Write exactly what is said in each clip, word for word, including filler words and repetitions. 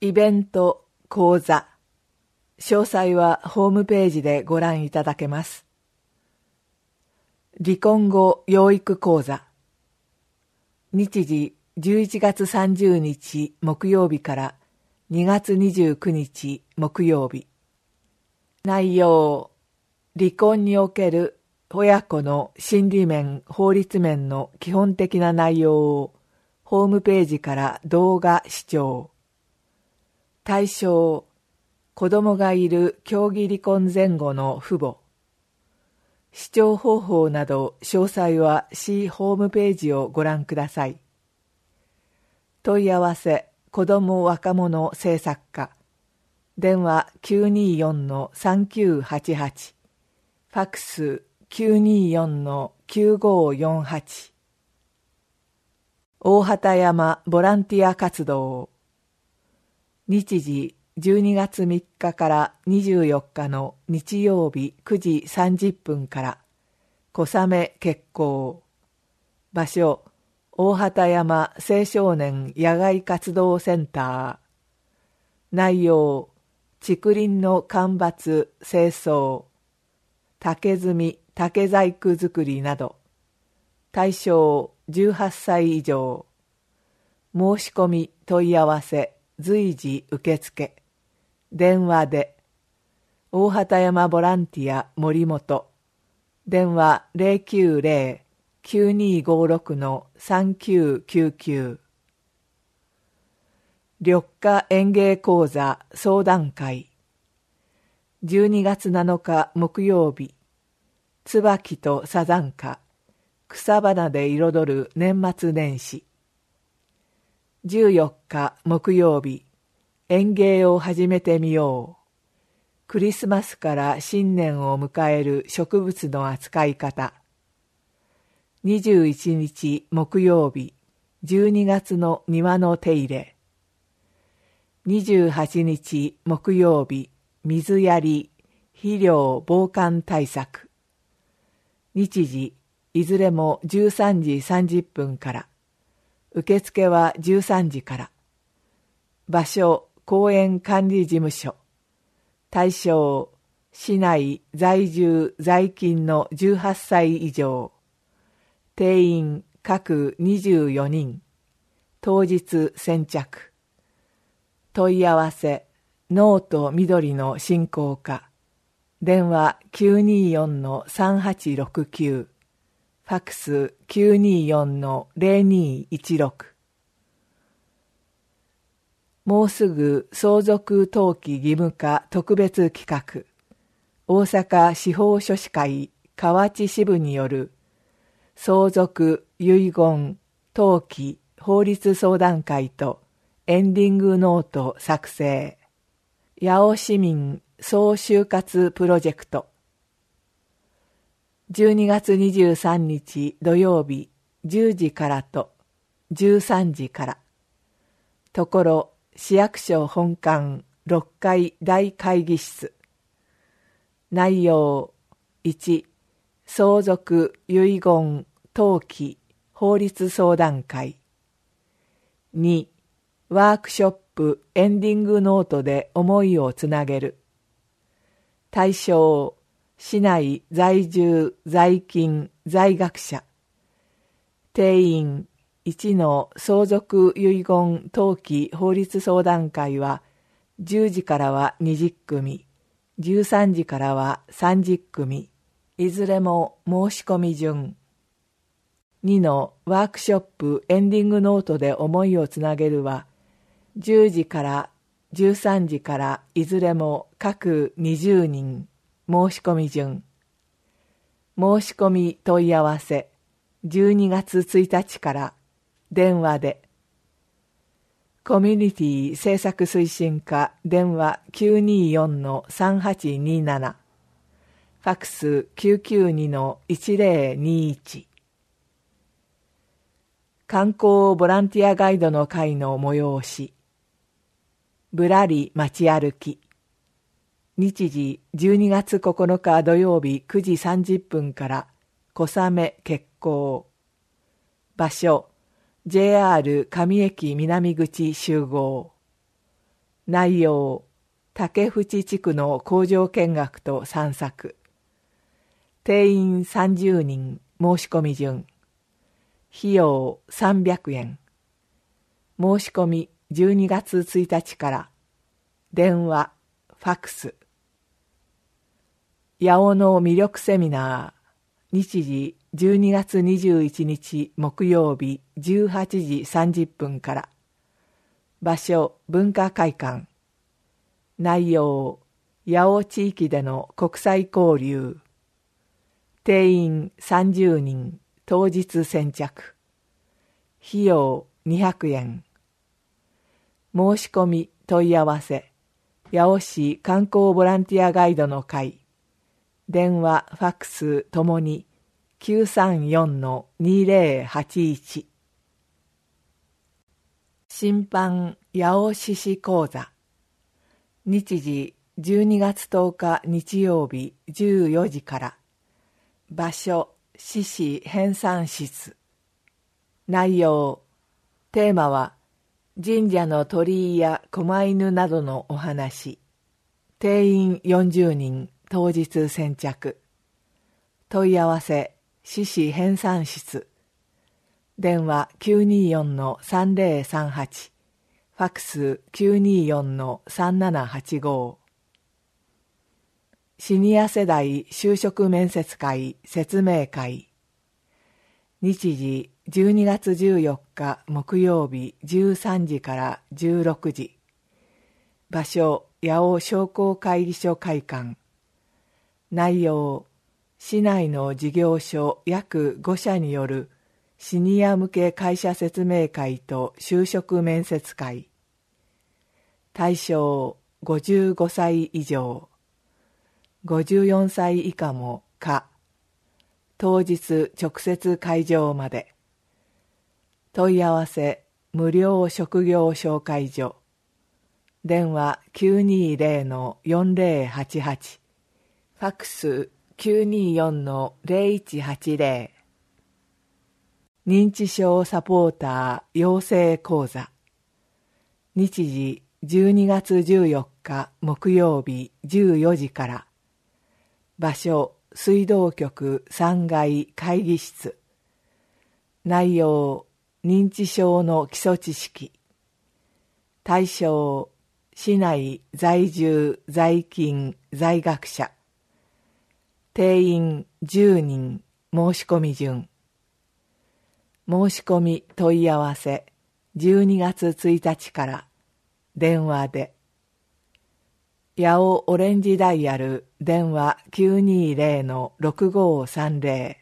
イベント講座、詳細はホームページでご覧いただけます。離婚後養育講座、日時じゅういちがつさんじゅうにち木曜日からにがつにじゅうくにち木曜日。内容、離婚における親子の心理面・法律面の基本的な内容をホームページから動画視聴。対象、子供がいる協議離婚前後の父母。視聴方法など詳細は市ホームページをご覧ください。問い合わせ、子ども若者政策課。電話 きゅうにーよんのさんきゅうはちはち。ファックス きゅうにーよんのきゅうごーよんはち。大畑山ボランティア活動。日時じゅうにがつみっかからにじゅうよっかの日曜日くじさんじゅっぷんから小雨決行。場所、大畑山青少年野外活動センター。内容、竹林の間伐清掃、竹炭竹細工作りなど。対象じゅうはっさい以上。申し込み問い合わせ随時受付。電話で大畑山ボランティア森本。電話 ゼロきゅうゼロ きゅうにーごろく さんきゅうきゅうきゅう。緑化園芸講座相談会。じゅうにがつなのか木曜日。椿とサザンカ、草花で彩る年末年始。じゅうよっか木曜日。園芸を始めてみよう。クリスマスから新年を迎える植物の扱い方。にじゅういちにち木曜日。じゅうにがつの庭の手入れ。にじゅうはちにち木曜日。水やり、肥料防寒対策。日時、いずれもじゅうさんじさんじゅっぷんから。受付はじゅうさんじから。場所、公園管理事務所。対象、市内在住在勤のじゅうはっさい以上。定員各にじゅうよにん。当日先着。問い合わせ、ノート緑の振興課。電話 きゅうにーよんのさんはちろくきゅう。ファックス きゅうにーよんのゼロにーいちろく。もうすぐ相続登記義務化特別企画。大阪司法書士会河内支部による相続遺言登記法律相談会とエンディングノート作成。八尾市民総就活プロジェクト。じゅうにがつにじゅうさんにち土曜日じゅうじからとじゅうさんじから。ところ市役所本館ろっかい大会議室。内容いち、相続遺言登記法律相談会。に、ワークショップエンディングノートで思いをつなげる。対象、市内在住在勤在学者。定員いちの相続遺言登記法律相談会はじゅうじからはにじゅっくみ、じゅうさんじからはさんじゅっくみ、いずれも申し込み順。にのワークショップエンディングノートで思いをつなげるはじゅうじからじゅうさんじからいずれも各にじゅうにん、申し込み順。申し込み問い合わせじゅうにがつついたちから電話で。コミュニティ政策推進課電話 きゅうにーよんのさんはちにーなな。ファックス きゅうきゅうにのいちぜろにいち。観光ボランティアガイドの会の催し。ぶらり街歩き。日時じゅうにがつここのか土曜日くじさんじゅっぷんから小雨決行。場所、ジェイアール 上駅南口集合。 内容、竹淵地区の工場見学と散策。定員さんじゅうにん、申し込み順。費用さんびゃくえん。申し込みじゅうにがつついたちから。電話、ファックス。八尾の魅力セミナー。日時じゅうにがつにじゅういちにち木曜日じゅうはちじさんじゅっぷんから。場所、文化会館。内容、八尾地域での国際交流。定員さんじゅうにん、当日先着。費用にひゃくえん。申し込み問い合わせ、八尾市観光ボランティアガイドの会。電話、ファックスともに きゅうさんよんのにぜろはちいち。審判八尾獅子講座。日時じゅうにがつとおか日曜日じゅうよじから。場所、獅子編纂室。内容、テーマは神社の鳥居や狛犬などのお話。定員よんじゅうにん、当日先着。問い合わせ、獅子編纂室。電話 きゅうにーよんのさんぜろさんはち。ファックス きゅうにーよんのさんななはちご。シニア世代就職面接会説明会。日時じゅうにがつじゅうよっか木曜日じゅうさんじからじゅうろくじ。場所、八尾商工会議所会館。内容、市内の事業所約ごしゃによるシニア向け会社説明会と就職面接会。対象ごじゅうごさい以上。ごじゅうよんさい以下も可。当日直接会場まで。問い合わせ無料職業紹介所。電話 きゅうにーぜろのよんぜろはちはち。ファックス きゅうにーよんのぜろいちはちぜろ。認知症サポーター養成講座。日時じゅうにがつじゅうよっか木曜日じゅうよじから。場所、水道局さんがい会議室。内容、認知症の基礎知識。対象、市内在住在勤在学者。定員じゅうにん、申し込み順。申し込み問い合わせじゅうにがつついたちから電話で。八尾オレンジダイヤル電話 きゅうにーぜろのろくごさんぜ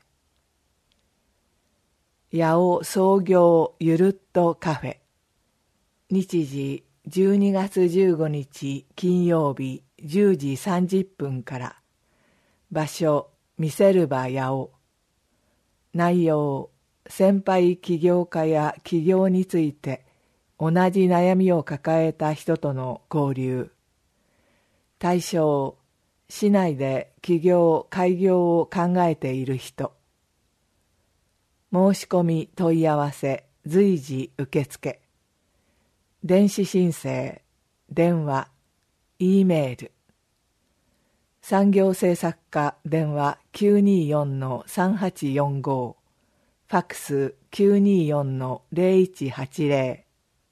ろ。八尾創業ゆるっとカフェ。日時じゅうにがつじゅうごにち金曜日じゅうじさんじゅっぷんから。場所、見せる場八尾。内容、先輩起業家や起業について同じ悩みを抱えた人との交流。対象、市内で起業開業を考えている人。申し込み問い合わせ随時受付。電子申請、電話、Eメール。産業政策課電話 きゅうにーよんのさんはちよんご。ファックス きゅうにーよんのぜろいちはちぜ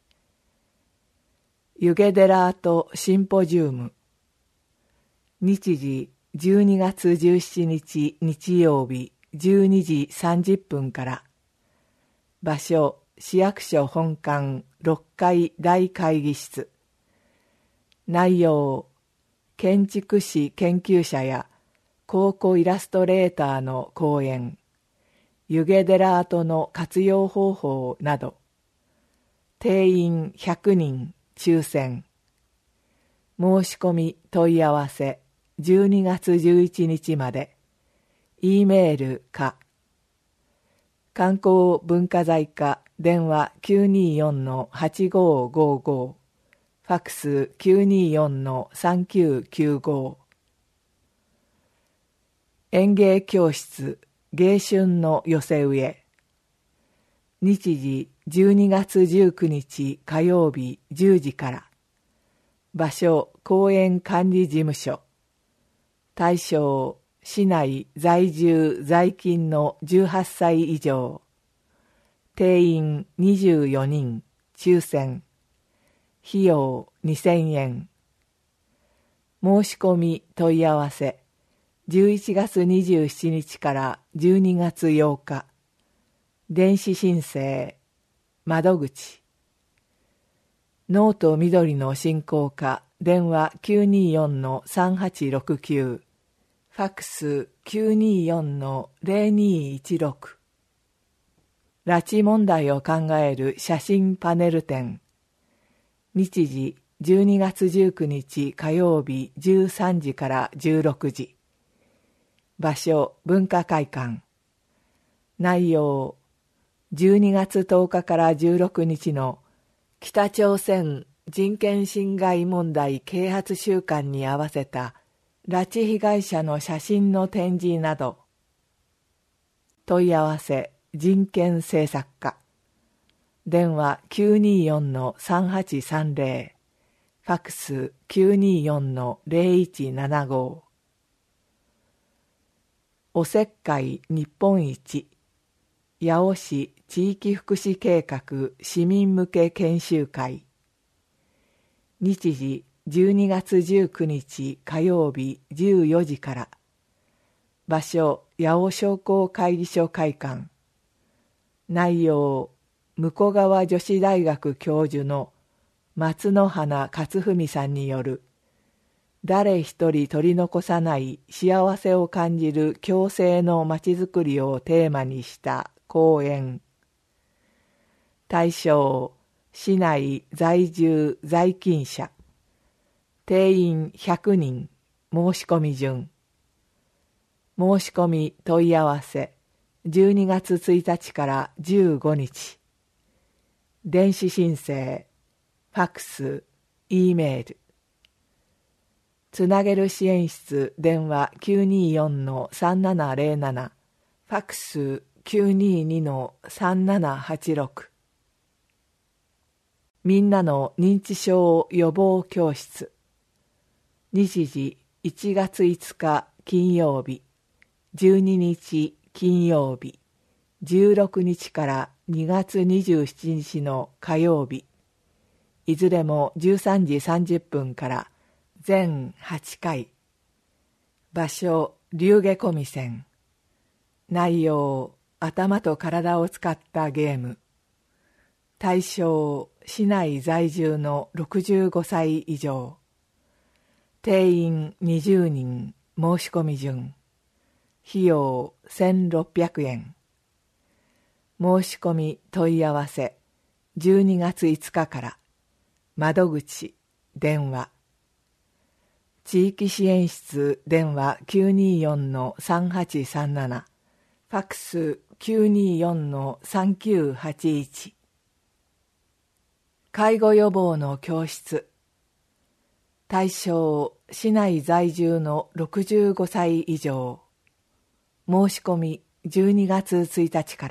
ろ。湯気寺跡シンポジウム。日時じゅうにがつじゅうしちにち日曜日じゅうにじさんじゅっぷんから。場所、市役所本館ろっかい大会議室。内容、建築士研究者や考古イラストレーターの講演。湯気寺跡の活用方法など。定員ひゃくにん抽選。申し込み問い合わせじゅうにがつじゅういちにちまで。Eメールか。観光文化財課電話 きゅうにーよんのはちごごご。ファックス きゅうにーよんのさんきゅうきゅうご。園芸教室芸春の寄せ植え。日時じゅうにがつじゅうくにち火曜日じゅうじから。 場所公園管理事務所。対象市内在住在勤のじゅうはっさい以上。定員にじゅうよにん、抽選。費用にせんえん。申し込み問い合わせじゅういちがつにじゅうしちにちからじゅうにがつようか。電子申請窓口。ノート緑の振興課電話 きゅうにーよんのさんはちろくきゅう、ファックス きゅうにーよんのゼロにーいちろく。拉致問題を考える写真パネル展。日時じゅうにがつじゅうくにち火曜日じゅうさんじからじゅうろくじ。場所文化会館。内容じゅうにがつとおかからじゅうろくにちの北朝鮮人権侵害問題啓発週間に合わせた拉致被害者の写真の展示など。問い合わせ人権政策課。電話 きゅうにーよんのさんはちさんゼロ、ファックス きゅうにーよんのゼロいちななご。おせっかい日本一八尾市地域福祉計画市民向け研修会。日時じゅうにがつじゅうくにち火曜日じゅうよじから。場所八尾商工会議所会館。内容向川女子大学教授の松野花勝文さんによる誰一人取り残さない幸せを感じる共生のまちづくりをテーマにした講演。対象市内在住在勤者。定員ひゃくにん。申し込み順。申し込み問い合わせじゅうにがつついたちからじゅうごにち。電子申請ファックス E メール。つなげる支援室電話 きゅうにーよんのさんななゼロなな、ファックス きゅうにーにのさんななはちろく。みんなの認知症予防教室。日時いちがついつか金曜日、じゅうににち金曜日、じゅうろくにちからにがつにじゅうしちにちの火曜日、いずれもじゅうさんじさんじゅっぷんから全はちかい。場所龍下小見線。内容頭と体を使ったゲーム。対象市内在住のろくじゅうごさい以上。定員にじゅうにん。申し込み順。費用せんろっぴゃくえん。申し込み問い合わせじゅうにがついつかから。窓口電話。地域支援室電話 きゅうにーよんのさんはちさんなな、ファックス きゅうにーよんのさんきゅうはちいち。介護予防の教室。対象市内在住のろくじゅうごさい以上。申し込みじゅうにがつついたちから。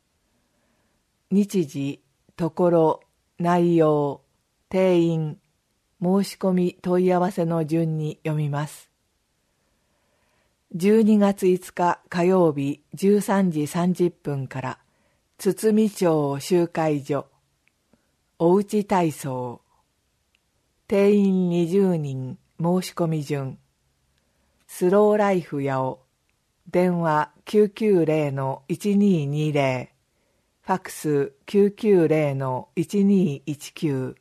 日時、ところ、内容、定員、申し込み問い合わせの順に読みます。じゅうにがついつか火曜日じゅうさんじさんじゅっぷんから堤町集会所。おうち体操。定員にじゅうにん。申し込み順。スローライフ八尾。電話 きゅうきゅうゼロのいちにーにーゼロ。ファックス きゅうきゅうゼロのいちにーいちきゅう。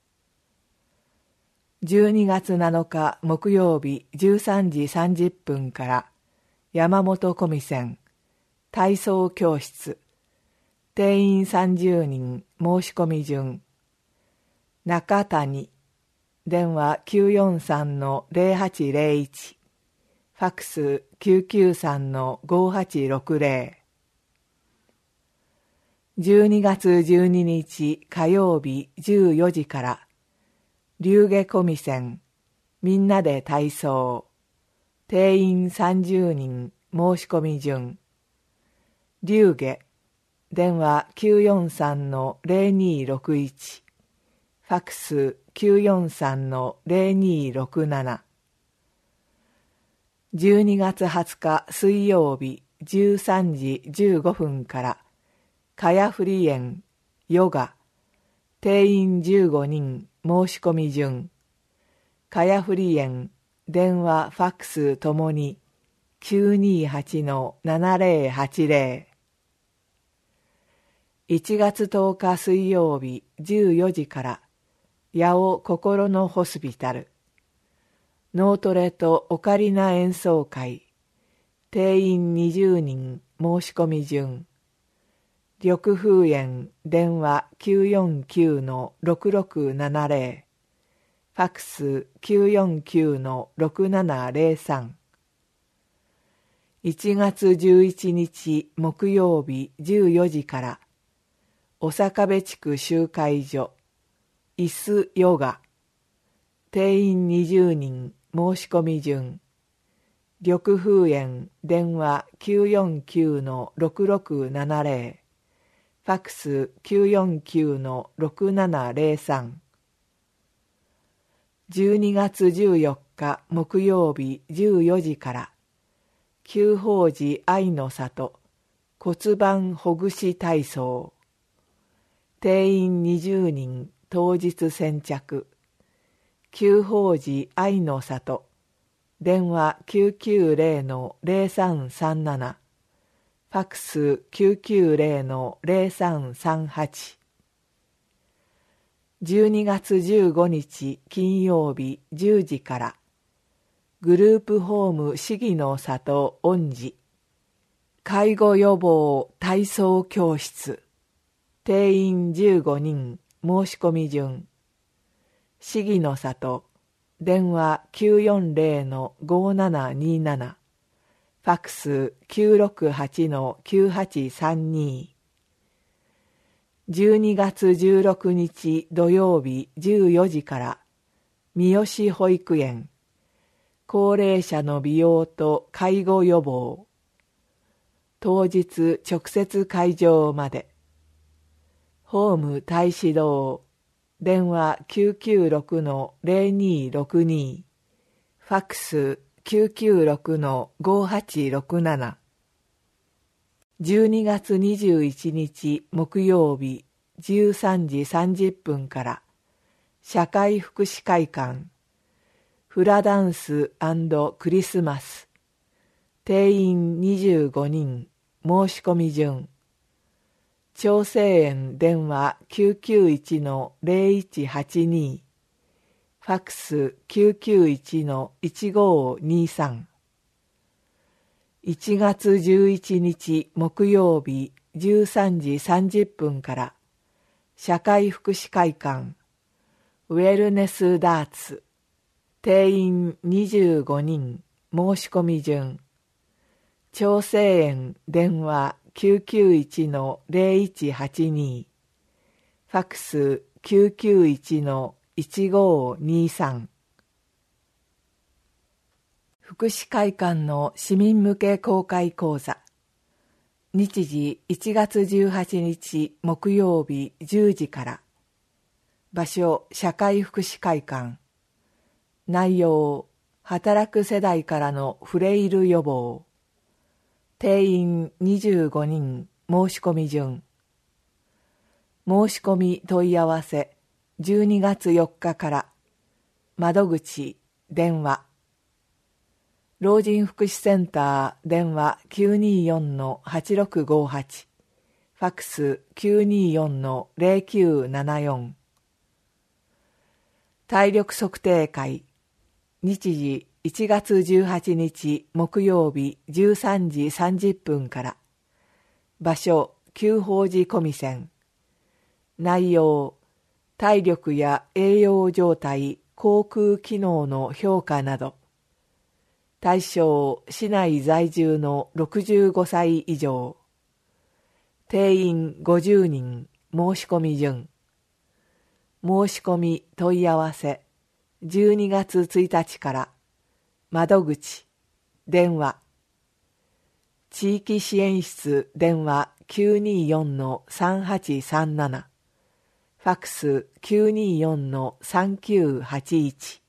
じゅうにがつなのか木曜日じゅうさんじさんじゅっぷんから山本小見線体操教室。定員さんじゅうにん。申し込み順。中谷。電話 きゅうよんさんのゼロはちゼロいち。ファックス きゅうきゅうさんのごはちろくゼロ。じゅうにがつじゅうににち火曜日じゅうよじから。龍下小見線みんなで体操。定員さんじゅうにん。申し込み順。龍下。電話 きゅうよんさんのゼロにーろくいち。フファックス きゅうよんさんのゼロにろくなな。じゅうにがつはつか水曜日じゅうさんじじゅうごふんからかやふり園ヨガ定員じゅうごにん申し込み順かやふり園電話ファックスともに きゅうにはちのななぜろはちぜろ いちがつとおか水曜日じゅうよじから八尾心のホスピタル脳トレとオカリナ演奏会定員にじゅうにん申し込み順緑風園電話 きゅうよんきゅうのろくろくななぜろ ファックス きゅうよんきゅうのろくななぜろさん。いちがつじゅういちにち木曜日じゅうよじから小坂部地区集会所椅子ヨガ定員にじゅうにん申し込み順緑風園電話 きゅうよんきゅうのろくろくななぜろ ファックス きゅうよんきゅうのろくななぜろさん。じゅうにがつじゅうよっか木曜日じゅうよじから久宝寺愛の里骨盤ほぐし体操定員にじゅうにん当日先着久宝寺愛の里電話 きゅうきゅうぜろのぜろさんさんなな ファックス きゅうきゅうぜろのぜろさんさんはち。じゅうにがつじゅうごにち金曜日じゅうじからグループホーム市議の里恩寺介護予防体操教室定員じゅうごにん申し込み順市議の里電話 きゅうよんぜろのごななになな ファックス きゅうろくはちのきゅうはちさんに。じゅうにがつじゅうろくにち土曜日じゅうよじから三好保育園高齢者の美容と介護予防当日直接会場までホーム大使堂電話 きゅうきゅうろくのぜろにろくに ファックス きゅうきゅうろくのごはちろくなな。じゅうにがつにじゅういちにち木曜日じゅうさんじさんじゅっぷんから社会福祉会館フラダンス&クリスマス定員にじゅうごにん申し込み順長生園電話 きゅうきゅういちのぜろいちはちに ファックス きゅうきゅういちのいちごにさん。いちがつじゅういちにち木曜日じゅうさんじさんじゅっぷんから社会福祉会館ウェルネスダーツ定員にじゅうごにん申し込み順長生園電話 きゅうきゅういちのぜろいちはちに ファックス きゅうきゅういちのいちごにさん。福祉会館の市民向け公開講座日時いちがつじゅうはちにち木曜日じゅうじから場所社会福祉会館内容働く世代からのフレイル予防定員にじゅうごにん申し込み順申し込み問い合わせじゅうにがつよっかから窓口電話老人福祉センター電話 きゅうによんのはちろくごはち ファックス きゅうによんのぜろきゅうななよん。体力測定会日時いちがつじゅうはちにち木曜日じゅうさんじさんじゅっぷんから場所久宝寺小見線内容体力や栄養状態口腔機能の評価など対象市内在住のろくじゅうごさい以上定員ごじゅうにん申し込み順申し込み問い合わせじゅうにがつついたちから窓口電話地域支援室電話 きゅうによんのさんはちさんななファックス きゅうにーよんのさんきゅうはちいち。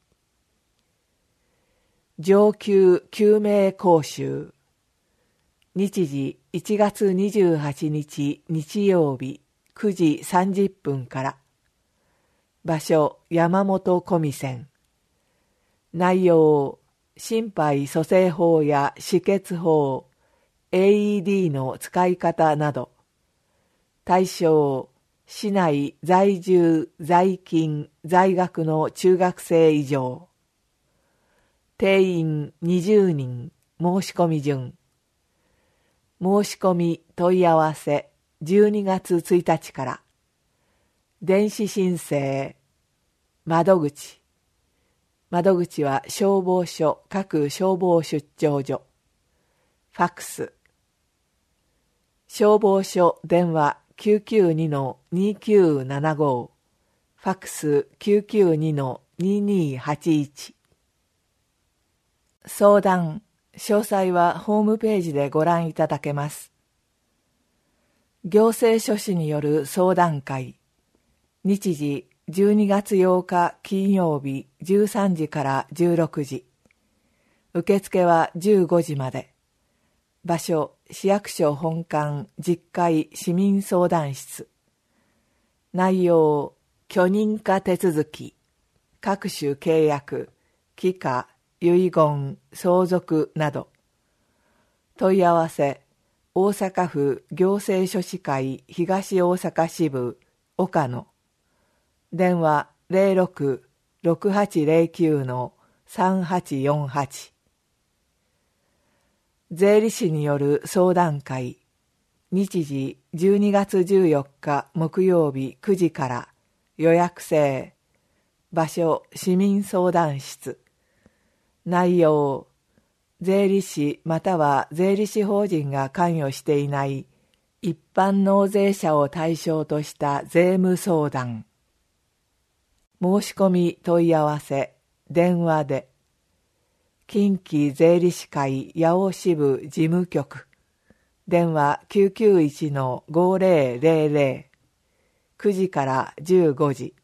上級救命講習。日時いちがつにじゅうはちにち日曜日くじさんじゅっぷんから。場所山本小見線。内容心肺蘇生法や止血法、エーイーディー の使い方など。対象市内在住在勤在学の中学生以上。定員にじゅうにん。申し込み順。申し込み問い合わせじゅうにがつついたちから。電子申請。窓口。窓口は消防署各消防出張所。ファックス。消防署電話きゅうきゅうにのにきゅうななご。ファックス きゅうきゅうにのににーはちいち。相談、詳細はホームページでご覧いただけます。行政書士による相談会。日時じゅうにがつようか金曜日じゅうさんじからじゅうろくじ。受付はじゅうごじまで。場所、市役所本館じゅっかい市民相談室。内容、許認可手続き、各種契約、帰化、遺言、相続など。問い合わせ、大阪府行政書士会東大阪支部、岡野。電話 ゼロろく ろくはちゼロきゅう のさんはちよんはち。税理士による相談会。日時じゅうにがつじゅうよっか木曜日くじから。予約制。場所市民相談室。内容、税理士または税理士法人が関与していない一般納税者を対象とした税務相談。申し込み問い合わせ電話で。近畿税理士会八尾支部事務局。電話 きゅうきゅういちのごぜろぜろぜろ。くじからじゅうごじ。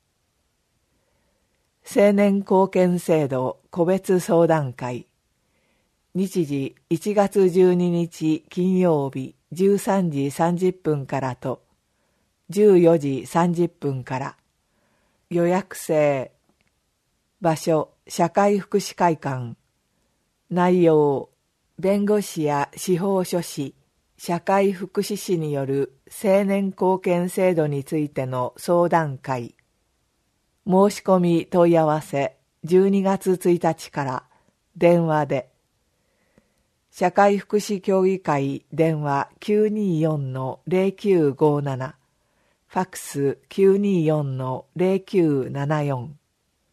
青年貢献制度個別相談会。日時いちがつじゅうににち金曜日じゅうさんじさんじゅっぷんからとじゅうよじさんじゅっぷんから。予約制。場所社会福祉会館。内容、弁護士や司法書士、社会福祉士による青年貢献制度についての相談会。申し込み問い合わせじゅうにがつついたちから電話で。社会福祉協議会電話 きゅうにーよんのゼロきゅうごなな。ファックス きゅうにーよんのゼロきゅうななよん。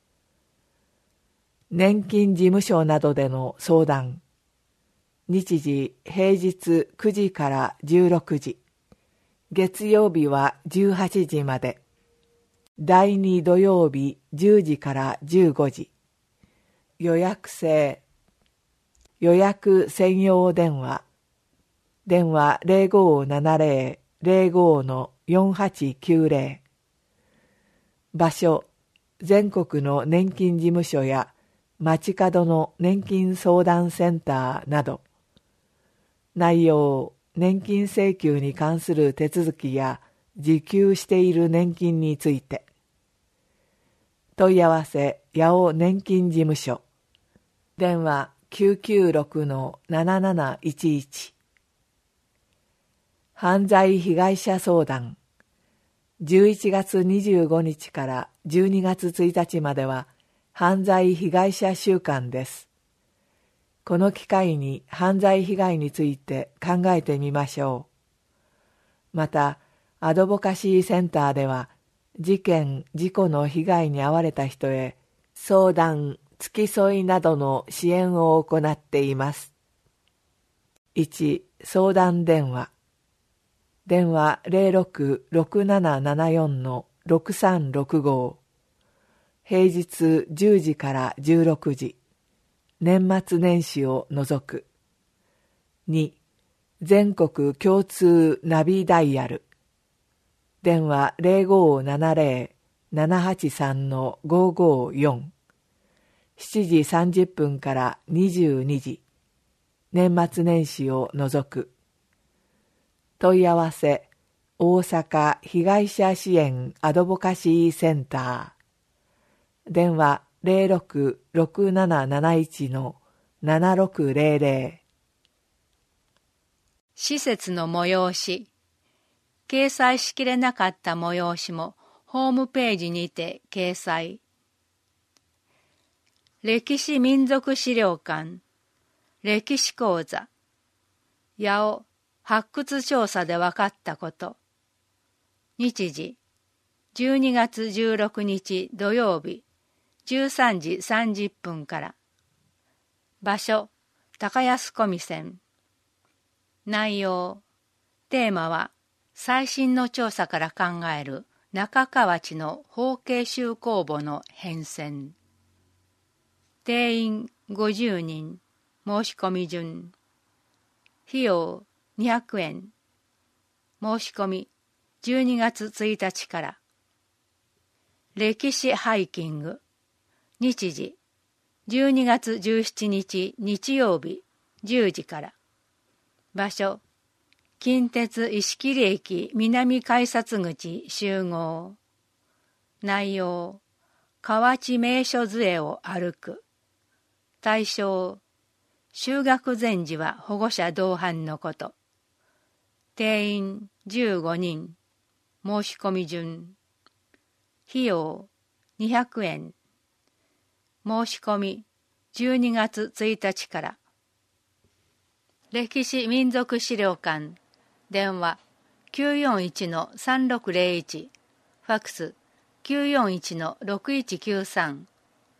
年金事務所などでの相談。日時平日くじからじゅうろくじ。月曜日はじゅうはちじまで。だいに土曜日じゅうじからじゅうごじ。予約制。予約専用電話。電話 ゼロごななゼロ ゼロごのよんはちきゅうゼロ。場所、全国の年金事務所や街角の年金相談センターなど。内容、年金請求に関する手続きや受給している年金について。問い合わせ八尾年金事務所。電話 きゅうきゅうろくのなななないちいち。犯罪被害者相談。じゅういちがつにじゅうごにちからじゅうにがつついたちまでは犯罪被害者週間です。この機会に犯罪被害について考えてみましょう。また、アドボカシーセンターでは、事件・事故の被害に遭われた人へ、相談・付き添いなどの支援を行っています。いち. 相談電話。電話 ゼロろく ろくななななよんのろくさんろくご。平日じゅうじからじゅうろくじ。年末年始を除く。に. 全国共通ナビダイヤル。 電話 ゼロごーななゼロ ななはちさん ごーごーよん。しちじさんじゅっぷんからにじゅうにじ。年末年始を除く。問い合わせ、大阪被害者支援アドボカシーセンター。電話 ゼロろく ろくなななないち ななろくゼロゼロ。 施設の催し。掲載しきれなかった催しもホームページにて掲載。歴史民族資料館、歴史講座、八尾発掘調査で分かったこと。日時、じゅうにがつじゅうろくにち土曜日、じゅうさんじさんじゅっぷんから。場所、高安古見線。内容、テーマは、最新の調査から考える中河内の法慶修工簿の変遷。定員ごじゅうにん、申し込み順。費用にひゃくえん。申し込みじゅうにがつついたちから。歴史ハイキング。日時、じゅうにがつじゅうしちにち日曜日じゅうじから。場所、近鉄石切駅南改札口集合。内容、河内名所杖を歩く。対象、就学前時は保護者同伴のこと。定員じゅうごにん。申し込み順。費用にひゃくえん。申し込みじゅうにがつついたちから。歴史民族資料館。電話 きゅうよんいち さんろくゼロいち。ファックス きゅうよんいち ろくいちきゅうさん。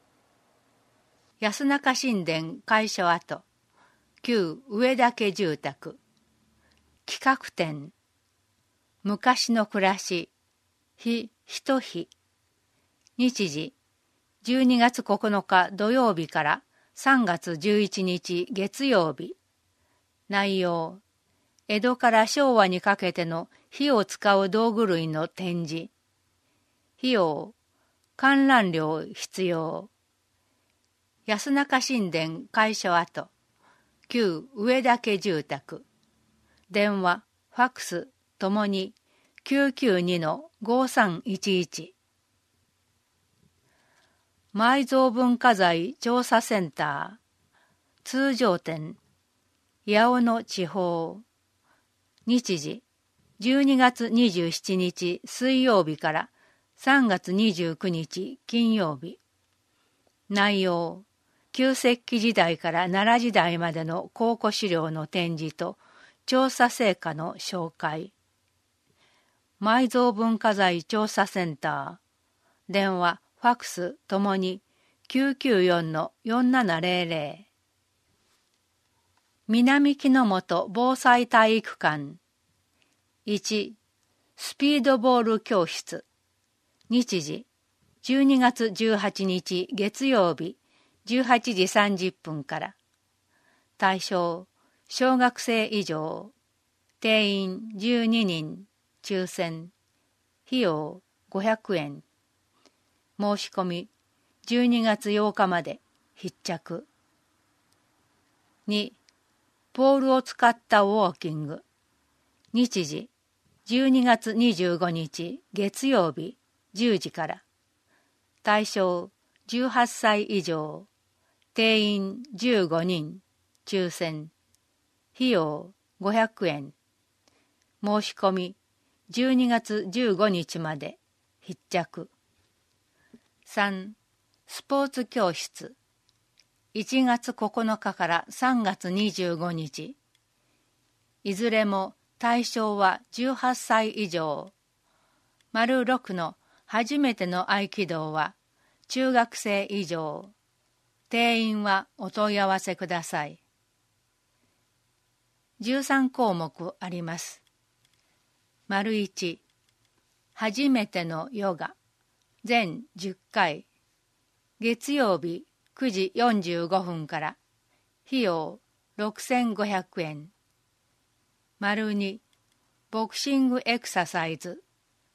安中新田会所跡。旧上田家住宅。企画展。昔の暮らし。日一日。日時。じゅうにがつここのか土曜日からさんがつじゅういちにち月曜日。内容。江戸から昭和にかけての火を使う道具類の展示。費用。観覧料必要。安中新田会所跡。旧上田家住宅。電話、ファックスともに きゅうきゅうに ごさんいちいち。埋蔵文化財調査センター。通常展。八尾の地方。日時、じゅうにがつにじゅうしちにち水曜日からさんがつにじゅうくにち金曜日。内容、旧石器時代から奈良時代までの考古資料の展示と調査成果の紹介。埋蔵文化財調査センター。電話、ファックスともに きゅうきゅうよん よんななゼロゼロ。南木之本防災体育館。いち. スピードボール教室。日時、じゅうにがつじゅうはちにち月曜日じゅうはちじさんじゅっぷんから。対象、小学生以上。定員じゅうににん。抽選。費用ごひゃくえん。申し込みじゅうにがつようかまで必着。に. ポールを使ったウォーキング。日時、じゅうにがつにじゅうごにち月曜日じゅうじから。対象じゅうはっさい以上。定員じゅうごにん。抽選。費用ごひゃくえん。申し込みじゅうにがつじゅうごにちまで必着。さん. スポーツ教室。いちがつここのかからさんがつにじゅうごにち。いずれも対象はじゅうはっさい以上。丸ろくの初めての合気道は中学生以上。定員はお問い合わせください。じゅうさんこうもくあります。丸いち、初めてのヨガ。全じゅっかい。月曜日くじよんじゅうごふんから。費用ろくせんごひゃくえん。丸に、ボクシングエクササイズ。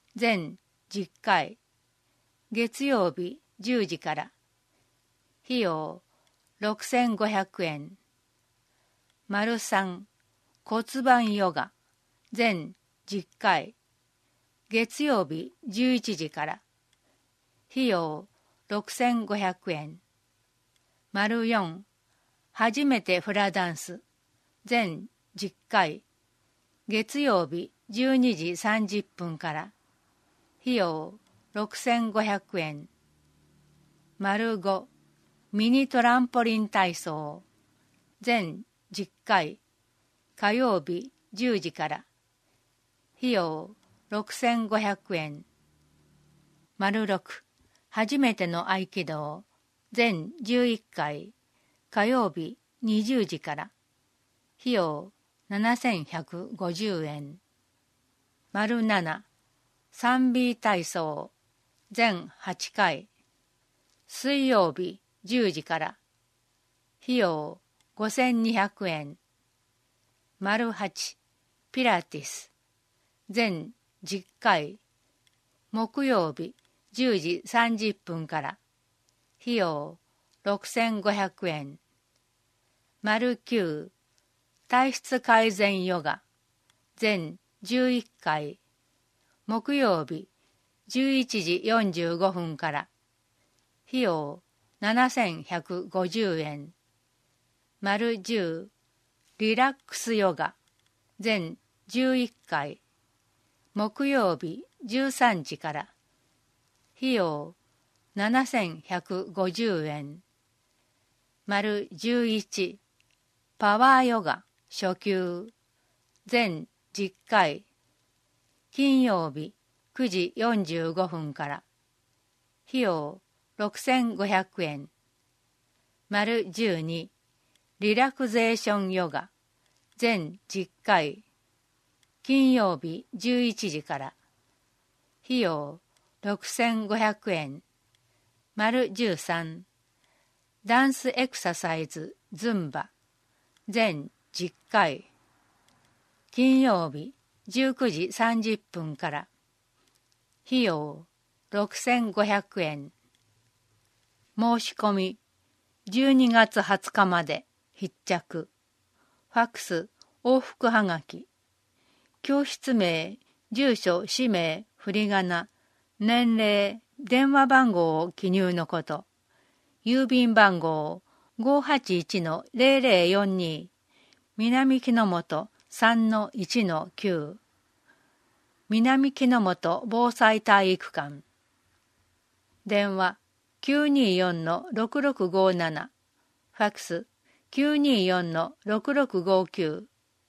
全じゅっかい、月曜日じゅうじから。費用ろくせんごひゃくえん。丸さん、骨盤ヨガ、全じゅっかい、月曜日じゅういちじから。費用ろくせんごひゃくえん。丸よん、初めてフラダンス、全じゅっかい、月曜日じゅうにじさんじゅっぷんから。費用ろくせんごひゃくえん。丸ご、ミニトランポリン体操、全じゅっかい、火曜日じゅうじから。費用ろくせんごひゃくえん。丸ろく、初めての合気道、全じゅういっかい、火曜日にじゅうじから。費用ななせんひゃくごじゅうえん。丸なな、さんビー体操、全はちかい、水曜日じゅうじから。費用ごせんにひゃくえん。丸はち、ピラティス、全じゅっかい、木曜日じゅうじさんじゅっぷんから。費用ろくせんごひゃくえん。丸きゅう、体質改善ヨガ、全じゅういっかい、木曜日じゅういちじよんじゅうごふんから。費用ななせんひゃくごじゅうえん。丸じゅう、リラックスヨガ、全じゅういっかい、木曜日じゅうさんじから。費用ななせんひゃくごじゅうえん。丸じゅういち、パワーヨガ初級、全じゅっかい、金曜日くじよんじゅうごふんから。費用ろくせんごひゃくえん。丸じゅうに、リラクゼーションヨガ、全じゅっかい、金曜日じゅういちじから。費用ろくせんごひゃくえん。丸じゅうさん、ダンスエクササイズズンバ、全じゅっかい、金曜日じゅうくじさんじゅっぷんから。費用ろくせんごひゃくえん。申し込みじゅうにがつはつかまで必着。ファックス往復はがき。教室名、住所、氏名、振り仮名、年齢、電話番号を記入のこと。郵便番号 ごーはちいちのゼロゼロよんに、南木之本 さんのいちのきゅう、南木之本防災体育館。電話 きゅうにーよんのろくろくごーなな、ファックス きゅうにーよんのろくろくごーきゅう。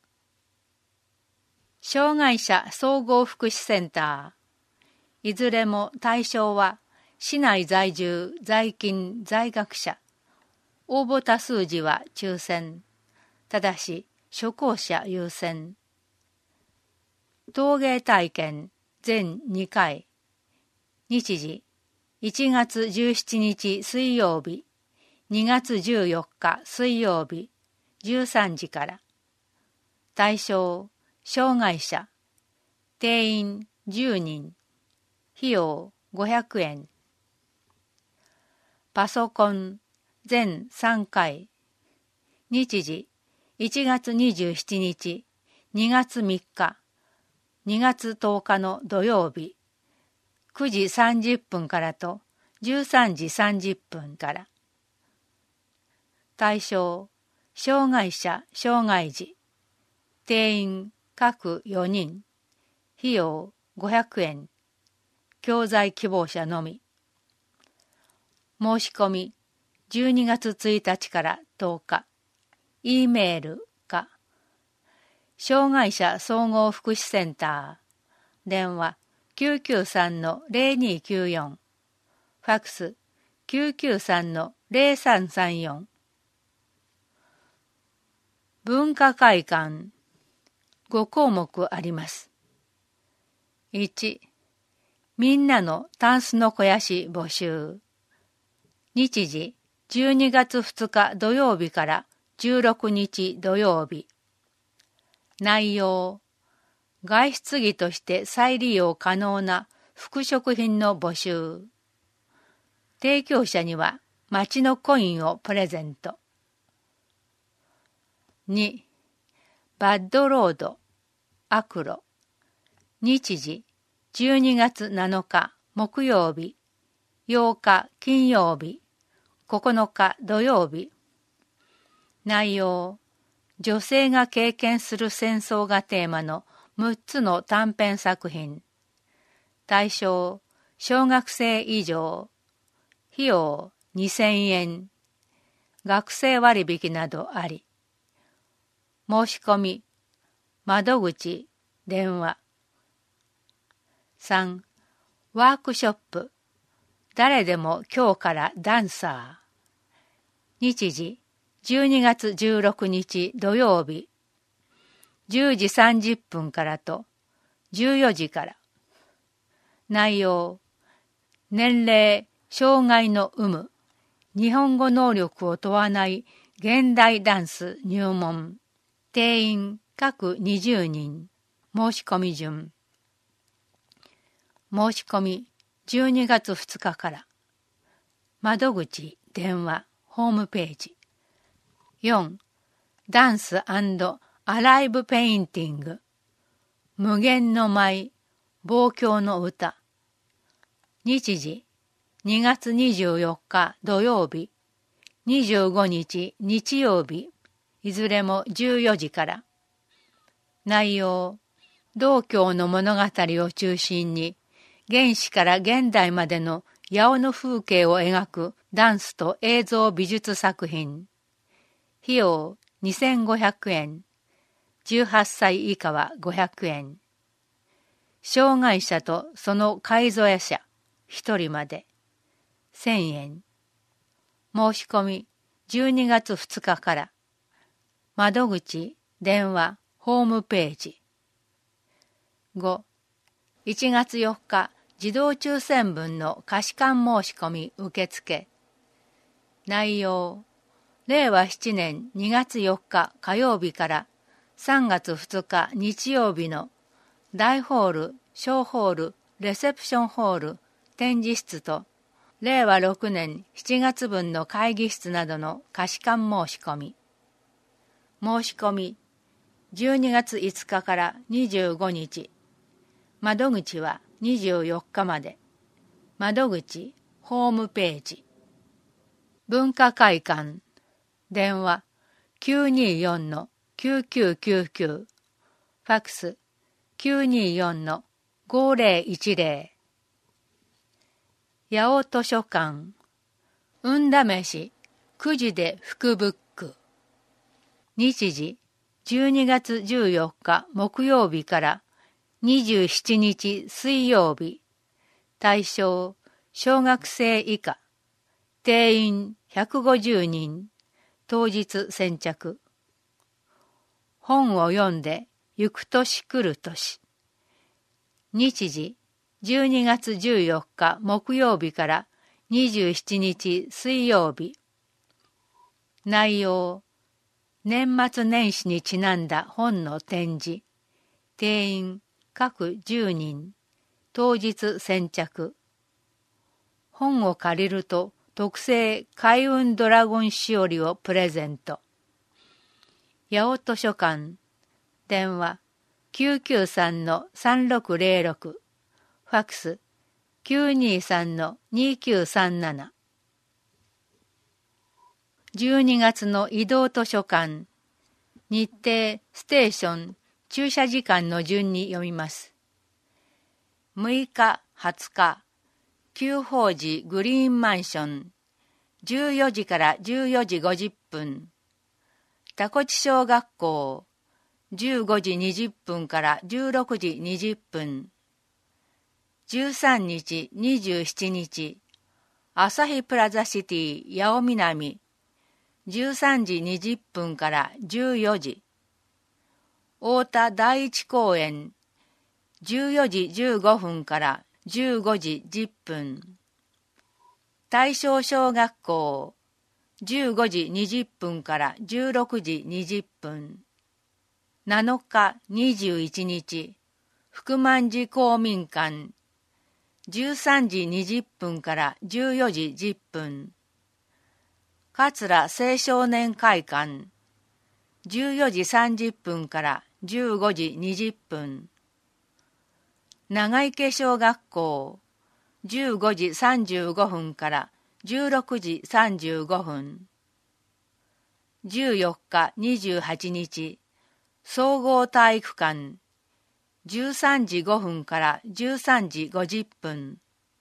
障害者総合福祉センター。いずれも対象は市内在住、在勤、在学者。応募多数時は抽選。ただし初校者優先。陶芸体験全にかい。日時いちがつじゅうしちにち水曜日、にがつじゅうよっか水曜日じゅうさんじから。対象障害者。定員じゅうにん。費用ごひゃくえん。パソコン全さんかい。日時いちがつにじゅうしちにち、にがつみっか、にがつとおかの土曜日、くじさんじゅっぷんからとじゅうさんじさんじゅっぷんから。対象障害者、障害児。定員各よにん。費用ごひゃくえん。教材希望者のみ。申し込みじゅうにがつついたちからとおか。E メールか。障害者総合福祉センター。電話 きゅうきゅうさんのゼロにきゅうよん。ファックス きゅうきゅうさんのゼロさんさんよん。文化会館ごこうもくあります。いち、みんなのタンスの肥やし募集。日時じゅうにがつふつか土曜日からじゅうろくにち土曜日。内容外出着として再利用可能な服飾品の募集。提供者には町のコインをプレゼント。に、バッドロード、アクロ。日時、じゅうにがつなのか木曜日、ようか金曜日、ここのか土曜日。内容、女性が経験する戦争がテーマのむっつの短編作品。対象、小学生以上。費用、にせんえん。学生割引などあり。申し込み、窓口、電話。さん. ワークショップ。誰でも今日からダンサー。日時、じゅうにがつじゅうろくにち土曜日。じゅうじさんじゅっぷんからとじゅうよじから。内容、年齢、障害の有無、日本語能力を問わない現代ダンス入門。定員各にじゅうにん。申し込み順。申し込みじゅうにがつふつかから。窓口、電話、ホームページ。よん. ダンス&アライブペインティング。無限の舞、望郷の歌。日時、にがつにじゅうよっか土曜日、にじゅうごにち日曜日、いずれもじゅうよじから。内容、道教の物語を中心に、原始から現代までの八尾の風景を描くダンスと映像美術作品。費用にせんごひゃくえん。じゅうはっさい以下はごひゃくえん。障害者とその介添え者ひとりまでせんえん。申し込みじゅうにがつふつかから。窓口、電話、ホームページ。ご. いちがつよっか自動抽選分の貸款申し込み受付。内容、れいわななねんにがつよっか火曜日からさんがつふつか日曜日の大ホール、小ホール、レセプションホール、展示室とれいわろくねんしちがつぶんの会議室などの貸款申し込み。申し込みじゅうにがついつかからにじゅうごにち。窓口はにじゅうよっかまで。窓口、ホームページ。文化会館。電話 きゅうにーよんのきゅうきゅうきゅうきゅう。ファックス きゅうにーよんのごぜろいちぜろ。八尾図書館。運試しくじで福ブック。日時じゅうにがつじゅうよっか木曜日からにじゅうしちにち水曜日。対象、小学生以下。定員ひゃくごじゅうにん。当日先着。本を読んで行く年来る年。日時、じゅうにがつじゅうよっか木曜日からにじゅうしちにち水曜日。内容、年末年始にちなんだ本の展示。定員各じゅうにん。当日先着。本を借りると特製開運ドラゴンしおりをプレゼント。八尾図書館。電話 きゅうきゅうさんのさんろくぜろろく。ファックス きゅうにーさんのにきゅうさんなな。じゅうにがつの移動図書館。日程、ステーション、駐車時間の順に読みます。むいか、はつか、旧宝寺グリーンマンション、じゅうよじからじゅうよじごじゅっぷん。田子地小学校、じゅうごじにじゅっぷんからじゅうろくじにじゅっぷん。じゅうさんにちにじゅうしちにち、朝日プラザシティ八尾南、じゅうさんじにじゅっぷんからじゅうよじ。太田第一公園、じゅうよじじゅうごふんからじゅうごじじゅっぷん。大正小学校、じゅうごじにじゅっぷんからじゅうろくじにじゅっぷん。なのかにじゅういちにち、 福満寺公民館じゅうさんじにじゅっぷんからじゅうよじじゅっぷん、桂青少年会館じゅうよじさんじゅっぷんからじゅうごじにじゅっぷん、長池小学校じゅうごじさんじゅうごふんからじゅうろくじさんじゅうごふん、じゅうよっかにじゅうはちにち総合体育館じゅうさんじごふんからじゅうさんじごじゅっぷん、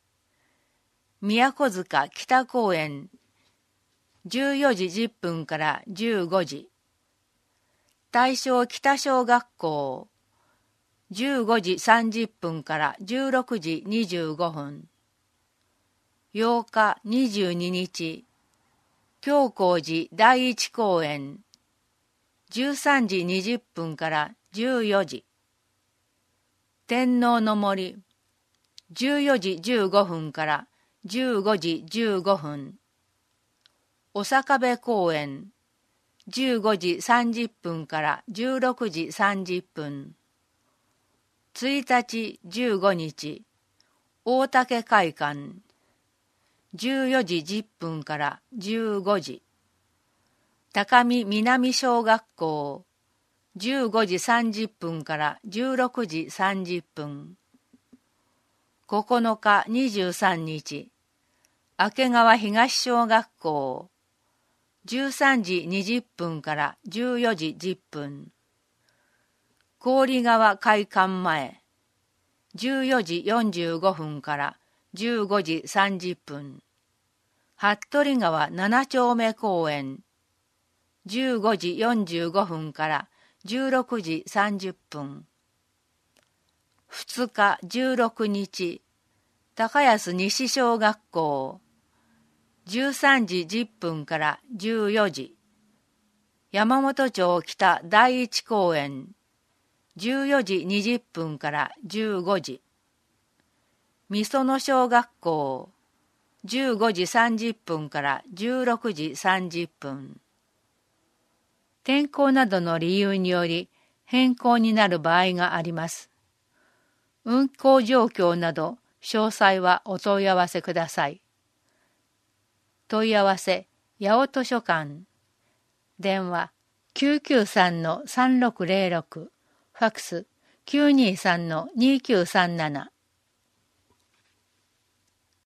都塚北公園じゅうよじじゅっぷんからじゅうごじ、大正北小学校じゅうごじさんじゅっぷんからじゅうろくじにじゅうごふん、ようかにじゅうににち京光寺第一公園じゅうさんじにじゅっぷんからじゅうよじ、天皇の森じゅうよじじゅうごふんからじゅうごじじゅうごふん、お坂部公園じゅうごじさんじゅっぷんからじゅうろくじさんじゅっぷん、ついたちじゅうごにち大竹会館じゅうよじじゅっぷんからじゅうごじ、高見南小学校じゅうごじさんじゅっぷんからじゅうろくじさんじゅっぷん、ここのかにじゅうさんにち明川東小学校じゅうさんじにじゅっぷんからじゅうよじじゅっぷん、郡川会館前じゅうよじよんじゅうごふんからじゅうごじさんじゅっぷん、服部川ななちょうめ公園じゅうごじよんじゅうごふんからじゅうろくじさんじゅっぷん、ふつかじゅうろくにち高安西小学校じゅうさんじじゅっぷんからじゅうよじ、山本町北第一公園じゅうよじにじゅっぷんからじゅうごじ、みその小学校じゅうごじさんじゅっぷんからじゅうろくじさんじゅっぷん、天候などの理由により変更になる場合があります。運行状況など詳細はお問い合わせください。問い合わせ八尾図書館、電話 きゅうきゅうさんのさんろくぜろろく、ファックス きゅうにさんのにきゅうさんなな。